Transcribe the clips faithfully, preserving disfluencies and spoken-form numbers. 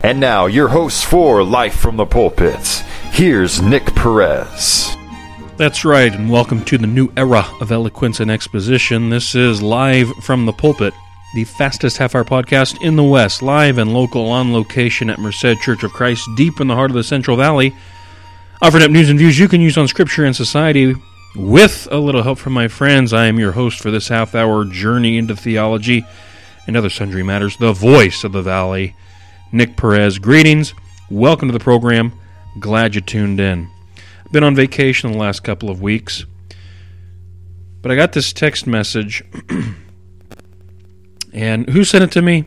And now, your host for Life from the Pulpit, here's Nick Perez. That's right, and welcome to the new era of eloquence and exposition. This is Live from the Pulpit, the fastest half-hour podcast in the West, live and local on location at Merced Church of Christ, deep in the heart of the Central Valley, offering up news and views you can use on Scripture and society with a little help from my friends. I am your host for this half-hour journey into theology and other sundry matters, the voice of the Valley, Nick Perez. Greetings, welcome to the program, glad you tuned in. I've been on vacation the last couple of weeks, but I got this text message, and who sent it to me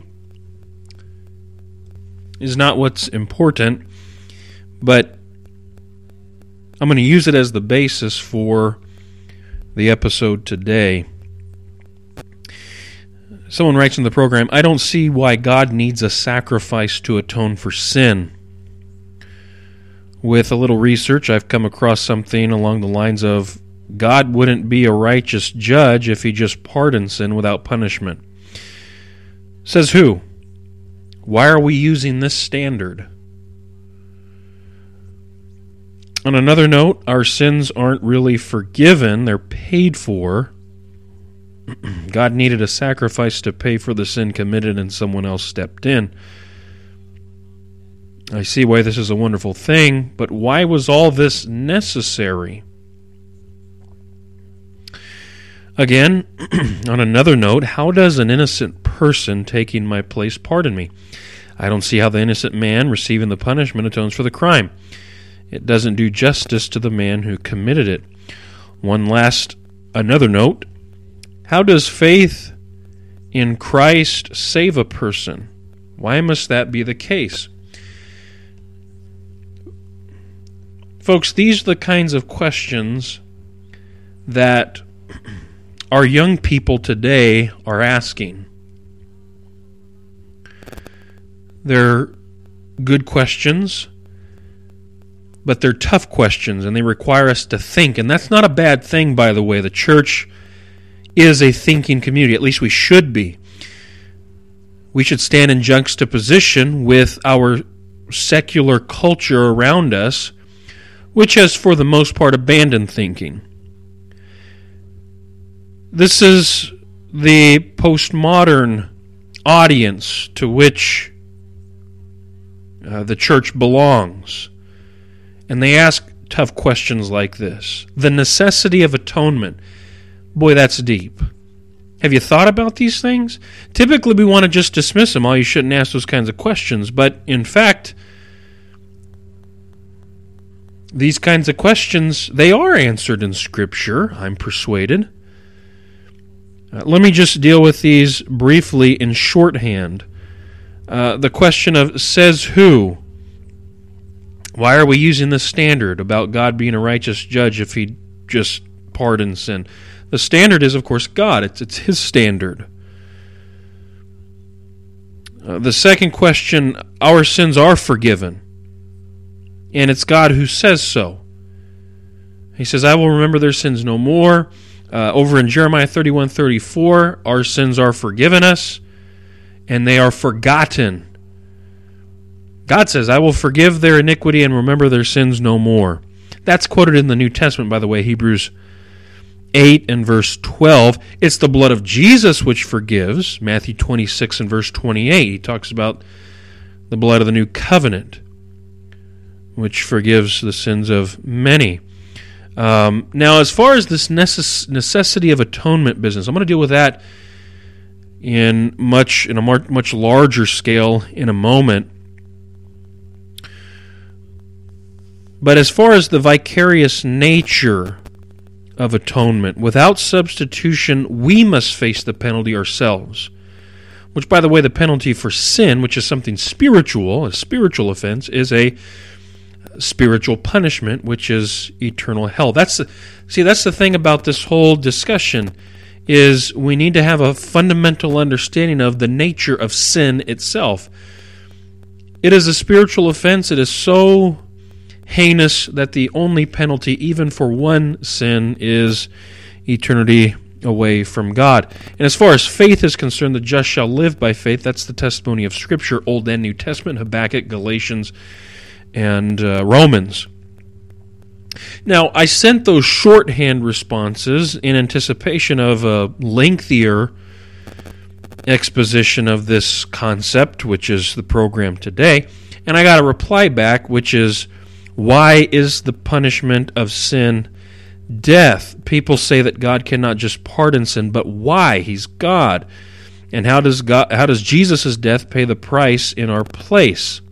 is not what's important, but I'm going to use it as the basis for the episode today. Someone writes in the program, I don't see why God needs a sacrifice to atone for sin. With a little research, I've come across something along the lines of, God wouldn't be a righteous judge if he just pardoned sin without punishment. Says who? Why are we using this standard? On another note, our sins aren't really forgiven, they're paid for. God needed a sacrifice to pay for the sin committed and someone else stepped in. I see why this is a wonderful thing, but why was all this necessary? Again, on another note, how does an innocent person taking my place pardon me? I don't see how the innocent man receiving the punishment atones for the crime. It doesn't do justice to the man who committed it. One last, another note, how does faith in Christ save a person? Why must that be the case? Folks, these are the kinds of questions that our young people today are asking. They're good questions, but they're tough questions, and they require us to think. And that's not a bad thing, by the way. The church is a thinking community. At least we should be. We should stand in juxtaposition with our secular culture around us, which has, for the most part, abandoned thinking. This is the postmodern audience to which uh, the church belongs. And they ask tough questions like this. The necessity of atonement. Boy, that's deep. Have you thought about these things? Typically, we want to just dismiss them. Oh, you shouldn't ask those kinds of questions. But, in fact, these kinds of questions, they are answered in Scripture, I'm persuaded. Uh, let me just deal with these briefly in shorthand. Uh, the question of, says who? Why are we using this standard about God being a righteous judge if he just pardons sin? The standard is, of course, God. It's, it's his standard. Uh, the second question, our sins are forgiven. And it's God who says so. He says, I will remember their sins no more. Uh, over in Jeremiah thirty-one thirty-four, our sins are forgiven us, and they are forgotten. God says, I will forgive their iniquity and remember their sins no more. That's quoted in the New Testament, by the way, Hebrews eight and verse twelve. It's the blood of Jesus which forgives. Matthew twenty-six and verse twenty-eight. He talks about the blood of the new covenant, which forgives the sins of many. Um, now, as far as this necess- necessity of atonement business, I'm going to deal with that in much in a mar- much larger scale in a moment. But as far as the vicarious nature of atonement, without substitution, we must face the penalty ourselves. Which, by the way, the penalty for sin, which is something spiritual, a spiritual offense, is a spiritual punishment, which is eternal hell. That's the, see, that's the thing about this whole discussion, is we need to have a fundamental understanding of the nature of sin itself. It is a spiritual offense. It is so heinous that the only penalty, even for one sin, is eternity away from God. And as far as faith is concerned, the just shall live by faith. That's the testimony of Scripture, Old and New Testament, Habakkuk, Galatians, and uh, Romans. Now, I sent those shorthand responses in anticipation of a lengthier exposition of this concept, which is the program today, and I got a reply back, which is, why is the punishment of sin death? People say that God cannot just pardon sin, but why? He's God. And how does God, how does Jesus' death pay the price in our place?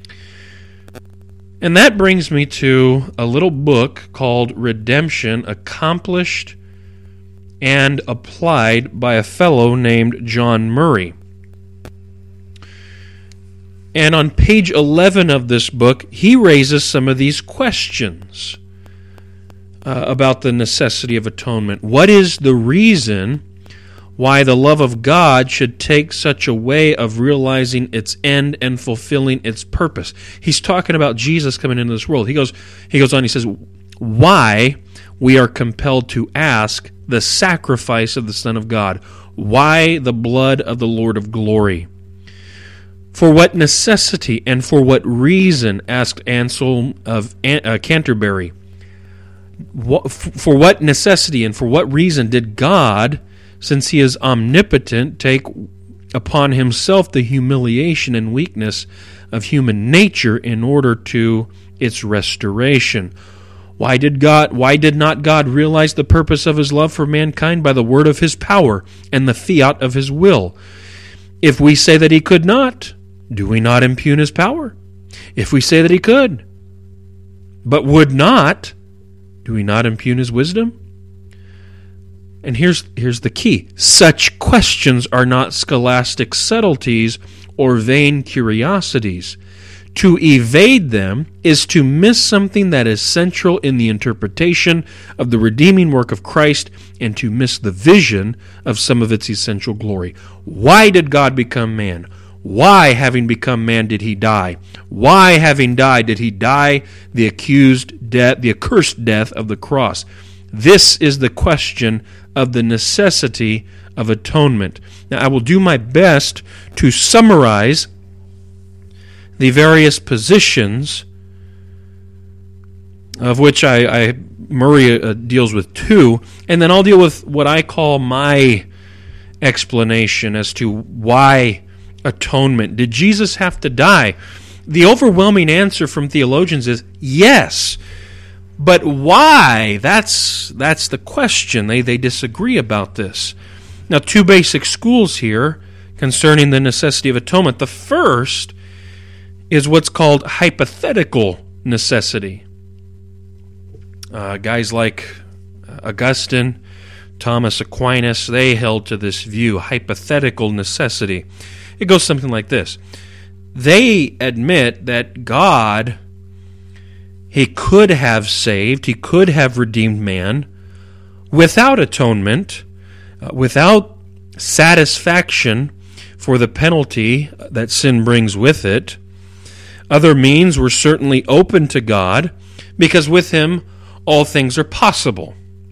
And that brings me to a little book called Redemption, Accomplished and Applied by a fellow named John Murray. And on page eleven of this book, he raises some of these questions uh, about the necessity of atonement. What is the reason why the love of God should take such a way of realizing its end and fulfilling its purpose? He's talking about Jesus coming into this world. He goes, he goes on, he says, why we are compelled to ask the sacrifice of the Son of God. Why the blood of the Lord of glory? For what necessity and for what reason, asked Anselm of Canterbury, for what necessity and for what reason did God, since he is omnipotent, take upon himself the humiliation and weakness of human nature in order to its restoration? Why did God, why did not God realize the purpose of his love for mankind by the word of his power and the fiat of his will? If we say that he could not, do we not impugn his power? If we say that he could, but would not, do we not impugn his wisdom? And here's here's the key. Such questions are not scholastic subtleties or vain curiosities. To evade them is to miss something that is central in the interpretation of the redeeming work of Christ and to miss the vision of some of its essential glory. Why did God become man? Why, having become man, did he die? Why, having died, did he die the accused death, the accursed death of the cross? This is the question of the necessity of atonement. Now, I will do my best to summarize the various positions, of which I, I Murray uh, deals with two, and then I'll deal with what I call my explanation as to why atonement. Did Jesus have to die? The overwhelming answer from theologians is yes. But why? That's that's the question. They they disagree about this. Now, two basic schools here concerning the necessity of atonement. The first is what's called hypothetical necessity. Uh, guys like Augustine, Thomas Aquinas, they held to this view, hypothetical necessity. It goes something like this. They admit that God, he could have saved, he could have redeemed man without atonement, uh, without satisfaction for the penalty that sin brings with it. Other means were certainly open to God, because with him all things are possible.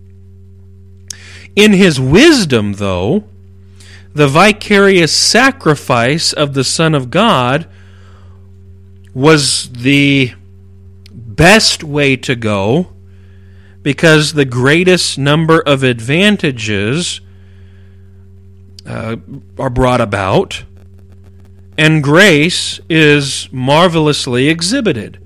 In his wisdom, though, the vicarious sacrifice of the Son of God was the best way to go, because the greatest number of advantages uh, are brought about, and grace is marvelously exhibited.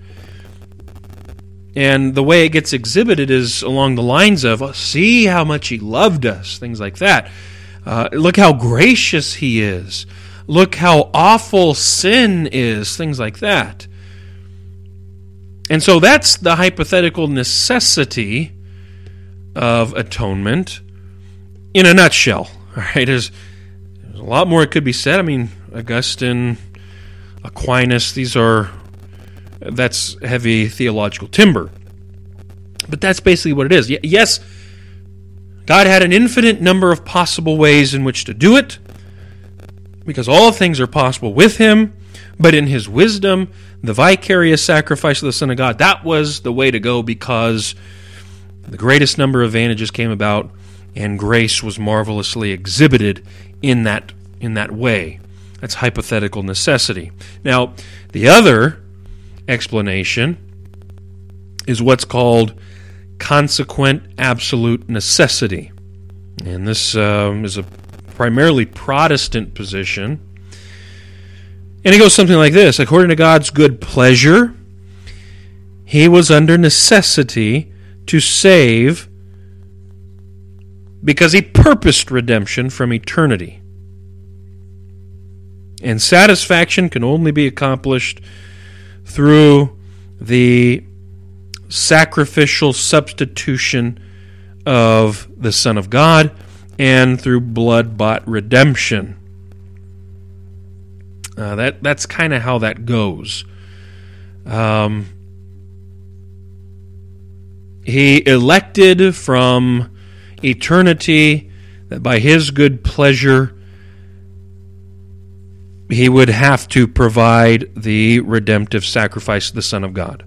And the way it gets exhibited is along the lines of, oh, see how much he loved us, things like that. Uh, look how gracious he is. Look how awful sin is, things like that. And so that's the hypothetical necessity of atonement in a nutshell. All right, there's, there's a lot more it could be said. I mean, Augustine, Aquinas, these are, that's heavy theological timber. But that's basically what it is. Yes, God had an infinite number of possible ways in which to do it, because all things are possible with him, but in his wisdom, the vicarious sacrifice of the Son of God, that was the way to go, because the greatest number of advantages came about and grace was marvelously exhibited in that in that way. That's hypothetical necessity. Now, the other explanation is what's called consequent absolute necessity. And this um, is a primarily Protestant position. And it goes something like this. According to God's good pleasure, He was under necessity to save because He purposed redemption from eternity. And satisfaction can only be accomplished through the sacrificial substitution of the Son of God and through blood-bought redemption. Uh, that that's kind of how that goes. Um, he elected from eternity that by His good pleasure He would have to provide the redemptive sacrifice of the Son of God.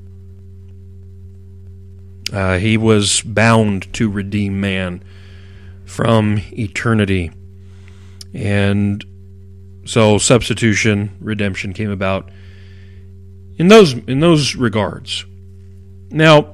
Uh, he was bound to redeem man from eternity. And so substitution, redemption came about in those in those regards. Now,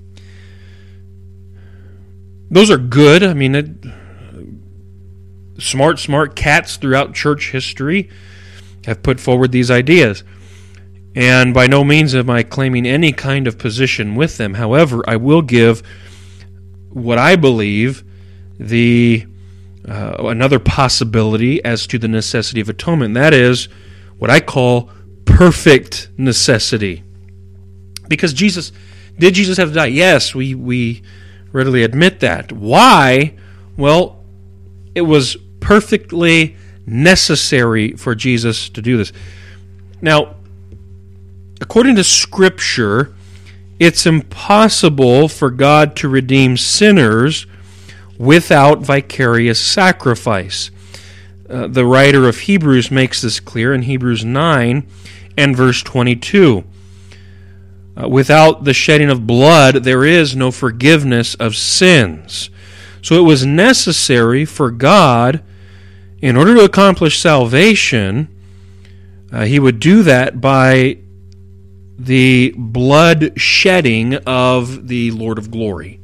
those are good. I mean, it, smart, smart cats throughout church history have put forward these ideas. And by no means am I claiming any kind of position with them. However, I will give what I believe the uh, another possibility as to the necessity of atonement. That is what I call perfect necessity. Because Jesus, did Jesus have to die? Yes, we, we readily admit that. Why? Well, it was perfectly necessary for Jesus to do this. Now, according to Scripture, it's impossible for God to redeem sinners without vicarious sacrifice. Uh, the writer of Hebrews makes this clear in Hebrews nine and verse twenty-two. Uh, without the shedding of blood, there is no forgiveness of sins. So it was necessary for God, in order to accomplish salvation, uh, He would do that by the blood shedding of the Lord of glory.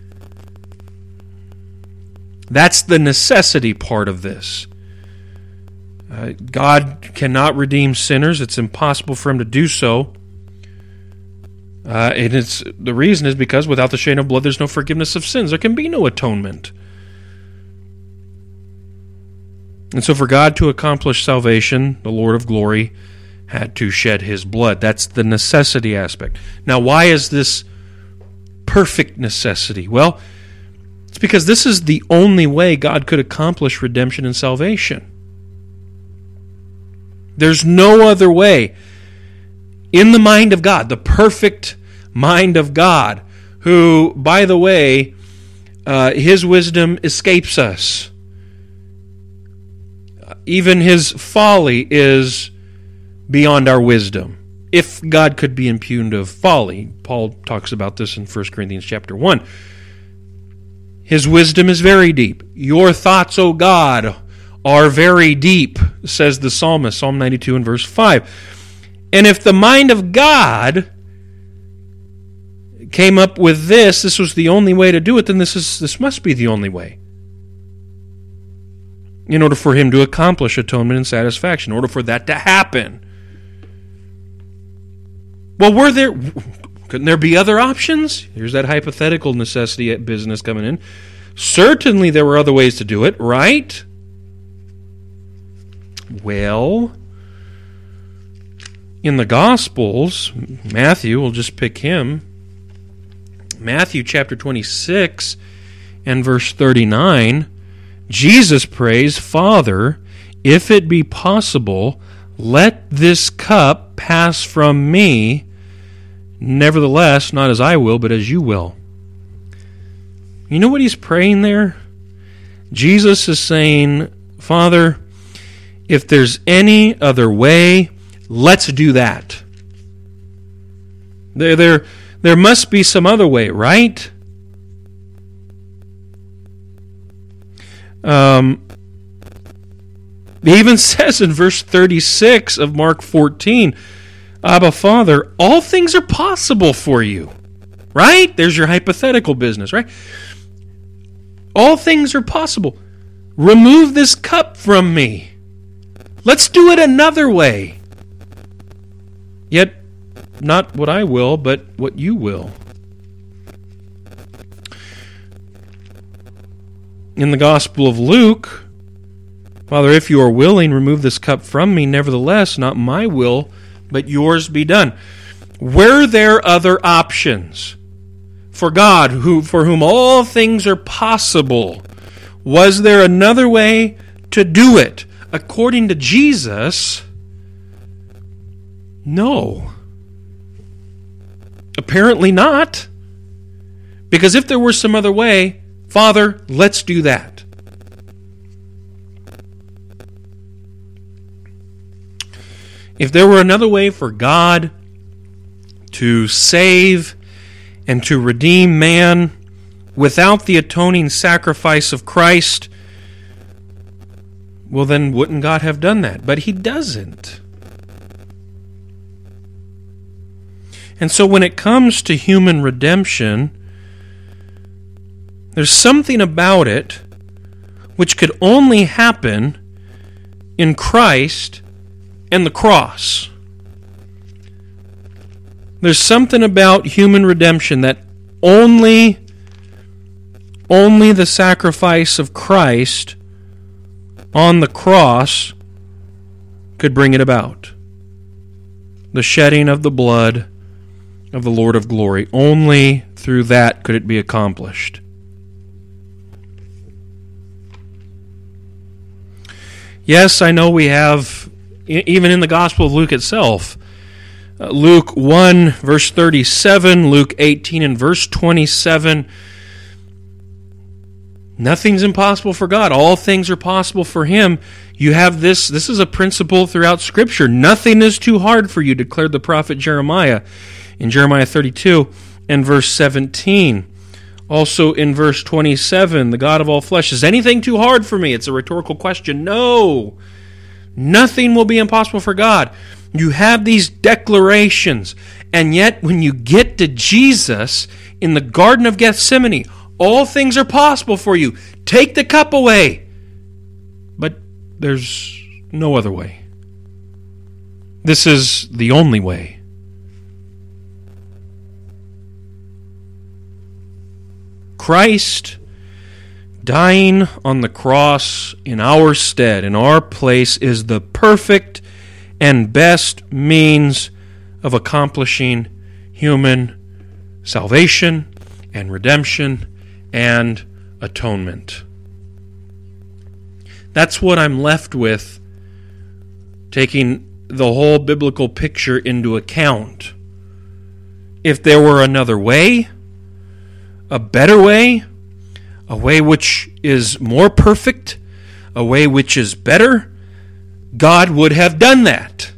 That's the necessity part of this. Uh, God cannot redeem sinners. It's impossible for Him to do so. Uh, and it's the reason is because without the shedding of blood, there's no forgiveness of sins. There can be no atonement. And so for God to accomplish salvation, the Lord of glory had to shed His blood. That's the necessity aspect. Now, why is this perfect necessity? Well, it's because this is the only way God could accomplish redemption and salvation. There's no other way. In the mind of God, the perfect mind of God, who, by the way, uh, His wisdom escapes us. Even His folly is beyond our wisdom. If God could be impugned of folly, Paul talks about this in First Corinthians chapter one. His wisdom is very deep. Your thoughts, O God, are very deep, says the psalmist, Psalm ninety-two and verse five. And if the mind of God came up with this, this was the only way to do it, then this is this must be the only way. In order for Him to accomplish atonement and satisfaction, in order for that to happen. Well, were there, couldn't there be other options? Here's that hypothetical necessity at business coming in. Certainly there were other ways to do it, right? Well, in the Gospels, Matthew, we'll just pick him. Matthew chapter twenty-six and verse thirty-nine, Jesus prays, Father, if it be possible, let this cup pass from me. Nevertheless, not as I will, but as you will. You know what he's praying there? Jesus is saying, Father, if there's any other way, let's do that. There, there, there must be some other way, right? Um, he even says in verse thirty-six of Mark fourteen, Abba, Father, all things are possible for you. Right? There's your hypothetical business, right? All things are possible. Remove this cup from me. Let's do it another way. Yet, not what I will, but what you will. In the Gospel of Luke, Father, if you are willing, remove this cup from me. Nevertheless, not my will, but yours be done. Were there other options for God, who for whom all things are possible? Was there another way to do it? According to Jesus, no. Apparently not. Because if there were some other way, Father, let's do that. If there were another way for God to save and to redeem man without the atoning sacrifice of Christ, well then wouldn't God have done that? But He doesn't. And so when it comes to human redemption, there's something about it which could only happen in Christ and the cross. There's something about human redemption that only, only the sacrifice of Christ on the cross could bring it about. The shedding of the blood of the Lord of glory. Only through that could it be accomplished. Yes, I know we have, even in the Gospel of Luke itself, uh, Luke one, verse thirty-seven, Luke eighteen and verse twenty-seven, nothing's impossible for God. All things are possible for Him. You have this, this is a principle throughout Scripture. Nothing is too hard for you, declared the prophet Jeremiah in Jeremiah thirty-two and verse seventeen. Also in verse twenty-seven, the God of all flesh, is anything too hard for me? It's a rhetorical question. No. Nothing will be impossible for God. You have these declarations, and yet when you get to Jesus in the Garden of Gethsemane, all things are possible for you. Take the cup away. But there's no other way. This is the only way. Christ dying on the cross in our stead, in our place, is the perfect and best means of accomplishing human salvation and redemption and atonement. That's what I'm left with, taking the whole biblical picture into account. If there were another way, a better way, a way which is more perfect, a way which is better, God would have done that.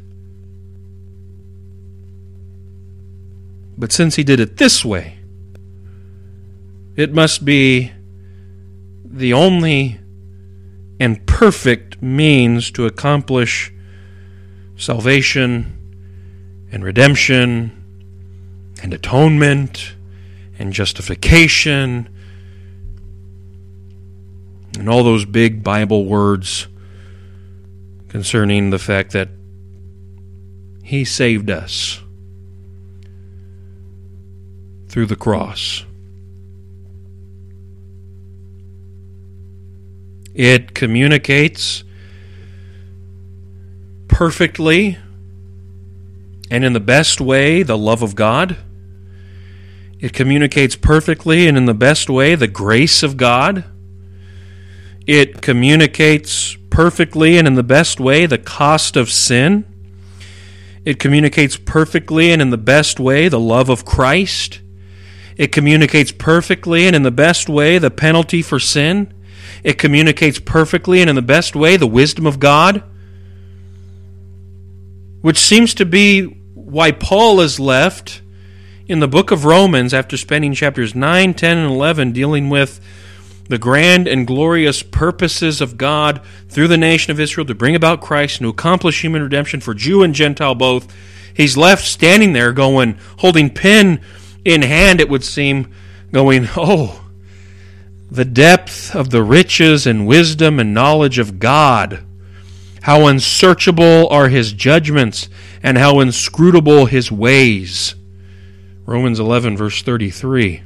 But since He did it this way, it must be the only and perfect means to accomplish salvation and redemption and atonement and justification and all those big Bible words concerning the fact that He saved us through the cross. It communicates perfectly and in the best way the love of God. It communicates perfectly and in the best way the grace of God. It communicates perfectly and in the best way the cost of sin. It communicates perfectly and in the best way the love of Christ. It communicates perfectly and in the best way the penalty for sin. It communicates perfectly and in the best way the wisdom of God, which seems to be why Paul is left in the book of Romans after spending chapters nine, ten, and eleven dealing with the grand and glorious purposes of God through the nation of Israel to bring about Christ and to accomplish human redemption for Jew and Gentile both, he's left standing there going, holding pen in hand, it would seem, going, oh, the depth of the riches and wisdom and knowledge of God. How unsearchable are his judgments and how inscrutable his ways. Romans eleven, verse thirty-three.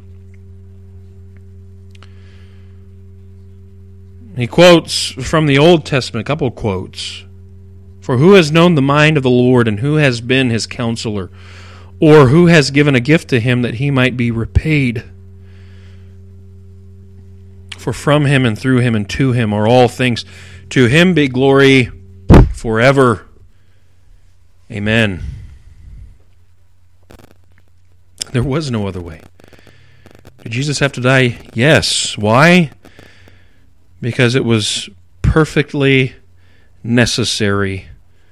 He quotes from the Old Testament, a couple of quotes. For who has known the mind of the Lord, and who has been his counselor? Or who has given a gift to him that he might be repaid? For from him and through him and to him are all things. To him be glory forever. Amen. There was no other way. Did Jesus have to die? Yes. Why? Because it was perfectly necessary.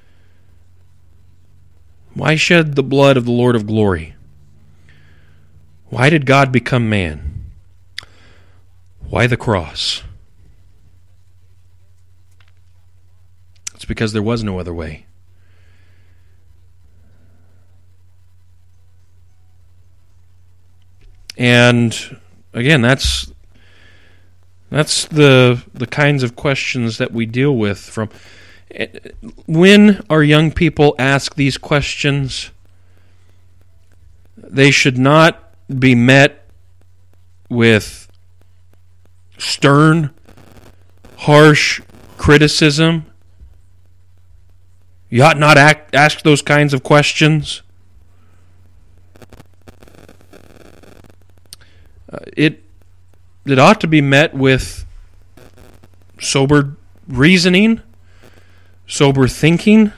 Why shed the blood of the Lord of glory? Why did God become man? Why the cross? It's because there was no other way. And again, that's that's the the kinds of questions that we deal with. From when our young people ask these questions, they should not be met with stern, harsh criticism. You ought not act, ask those kinds of questions. Uh, it it ought to be met with sober reasoning, sober thinking,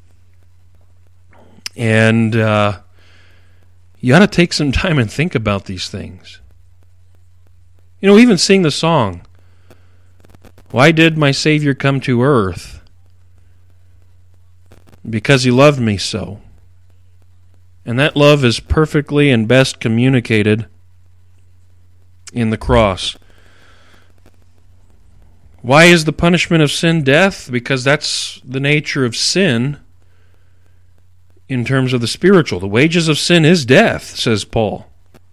and uh, you ought to take some time and think about these things. You know, even sing the song, "Why did my Savior come to earth? Because he loved me so." And that love is perfectly and best communicated in the cross. Why is the punishment of sin death? Because that's the nature of sin in terms of the spiritual. The wages of sin is death, says Paul.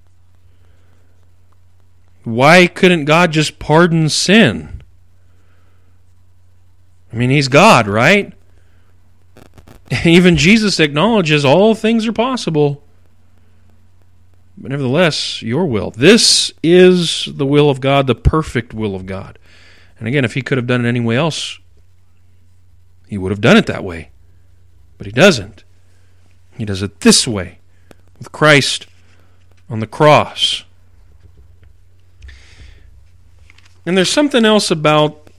Why couldn't God just pardon sin? I mean, he's God, right? Even Jesus acknowledges all things are possible. But nevertheless, your will. This is the will of God, the perfect will of God. And again, if he could have done it any way else, he would have done it that way. But he doesn't. He does it this way, with Christ on the cross. And there's something else about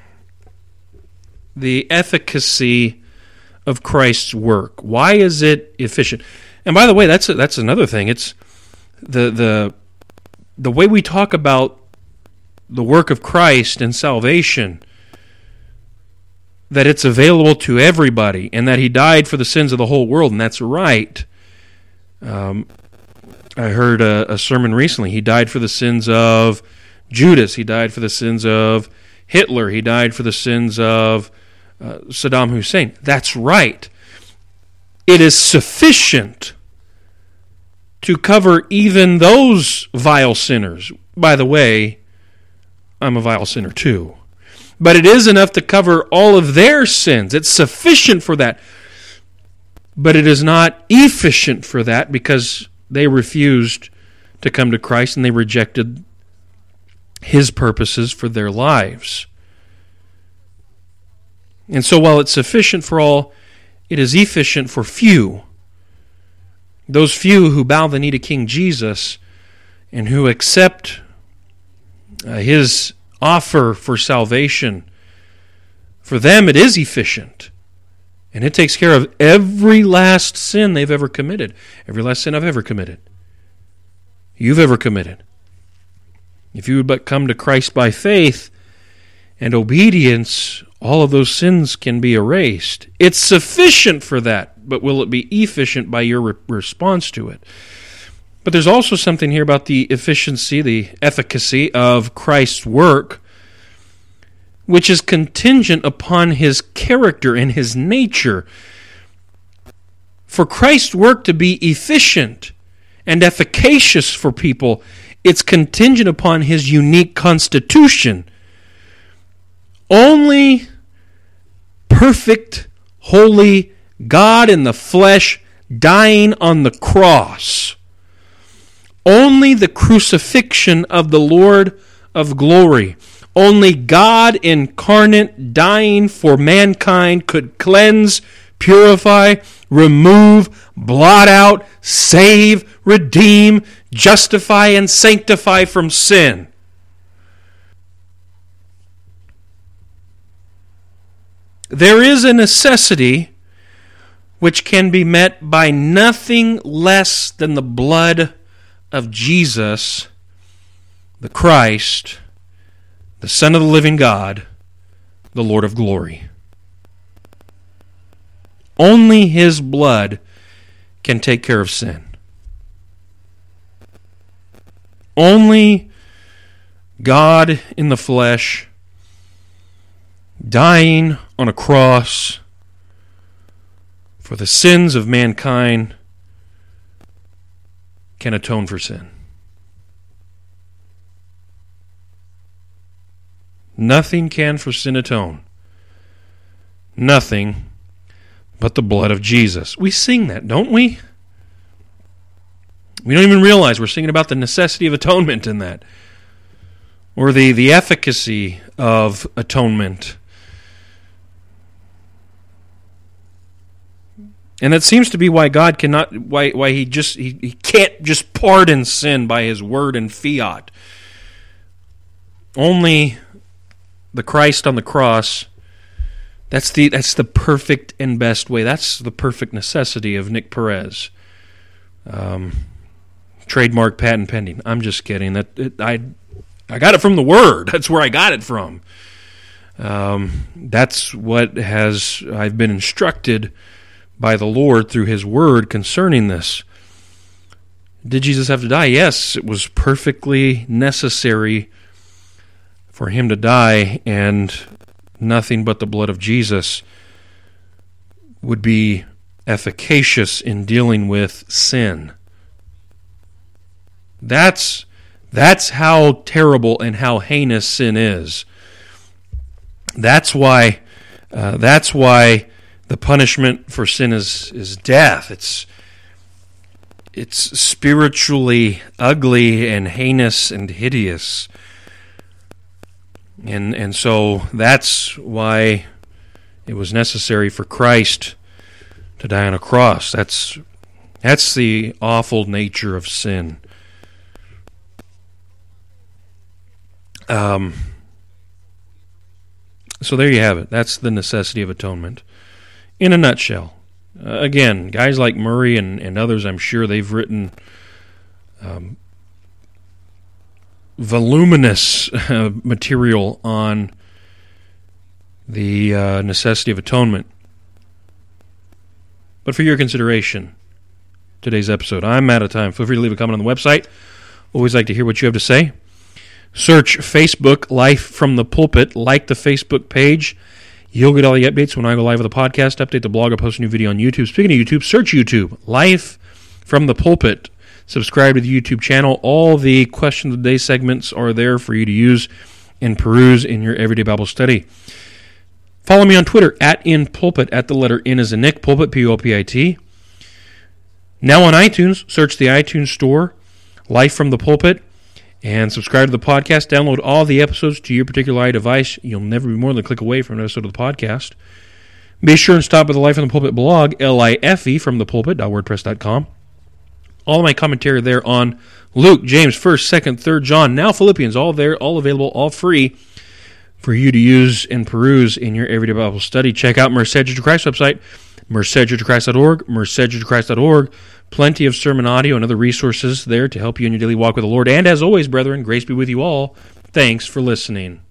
the efficacy of Christ's work. Why is it efficient? And by the way, that's a, that's another thing. It's the the the way we talk about the work of Christ and salvation, that it's available to everybody, and that he died for the sins of the whole world, and that's right. Um, I heard a, a sermon recently. He died for the sins of Judas. He died for the sins of Hitler. He died for the sins of uh, Saddam Hussein. That's right. It is sufficient to cover even those vile sinners. By the way, I'm a vile sinner too. But it is enough to cover all of their sins. It's sufficient for that. But it is not efficient for that, because they refused to come to Christ and they rejected his purposes for their lives. And so while it's sufficient for all, it is efficient for few. Those few who bow the knee to King Jesus and who accept uh, his offer for salvation, for them it is efficient. And it takes care of every last sin they've ever committed. Every last sin I've ever committed. You've ever committed. If you would but come to Christ by faith and obedience, all of those sins can be erased. It's sufficient for that, but will it be efficient by your re- response to it? But there's also something here about the efficiency, the efficacy of Christ's work, which is contingent upon his character and his nature. For Christ's work to be efficient and efficacious for people, it's contingent upon his unique constitution. Only perfect, holy God in the flesh dying on the cross. Only the crucifixion of the Lord of glory. Only God incarnate dying for mankind could cleanse, purify, remove, blot out, save, redeem, justify, and sanctify from sin. There is a necessity which can be met by nothing less than the blood of Jesus, the Christ, the Son of the living God, the Lord of glory. Only his blood can take care of sin. Only God in the flesh, dying on a cross for the sins of mankind, can atone for sin. Nothing can for sin atone. Nothing but the blood of Jesus. We sing that, don't we? We don't even realize we're singing about the necessity of atonement in that, or the, the efficacy of atonement. And that seems to be why God cannot, why why he just he, he can't just pardon sin by his word and fiat. Only the Christ on the cross. That's the that's the perfect and best way. That's the perfect necessity of Nick Perez. Um, trademark, patent pending. I'm just kidding. That it, I I got it from the Word. That's where I got it from. Um, that's what has I've been instructed by the Lord through His Word concerning this. Did Jesus have to die? Yes, it was perfectly necessary for Him to die, and nothing but the blood of Jesus would be efficacious in dealing with sin. That's that's how terrible and how heinous sin is. That's why uh, that's why the punishment for sin is, is death. It's it's spiritually ugly and heinous and hideous. And and so that's why it was necessary for Christ to die on a cross. That's that's the awful nature of sin. Um. So there you have it. That's the necessity of atonement. In a nutshell. Uh, again, guys like Murray and, and others, I'm sure they've written um, voluminous uh, material on the uh, necessity of atonement. But for your consideration, today's episode, I'm out of time. Feel free to leave a comment on the website. Always like to hear what you have to say. Search Facebook, Life from the Pulpit. Like the Facebook page. You'll get all the updates when I go live with a podcast, update the blog, or post a new video on YouTube. Speaking of YouTube, search YouTube, Life from the Pulpit. Subscribe to the YouTube channel. All the Question of the Day segments are there for you to use and peruse in your everyday Bible study. Follow me on Twitter, at InPulpit, at the letter N as in Nick, Pulpit, P U L P I T. Now on iTunes, search the iTunes store, Life from the Pulpit, and subscribe to the podcast. Download all the episodes to your particular device. You'll never be more than a click away from an episode of the podcast. Be sure and stop by the Life from the Pulpit blog, L I F E, from the pulpit dot wordpress dot com. All of my commentary there on Luke, James, first, second, third John, now Philippians, all there, all available, all free for you to use and peruse in your everyday Bible study. Check out Merced Church of Christ website, merced church of christ dot org, merced church of christ dot org. Plenty of sermon audio and other resources there to help you in your daily walk with the Lord. And as always, brethren, grace be with you all. Thanks for listening.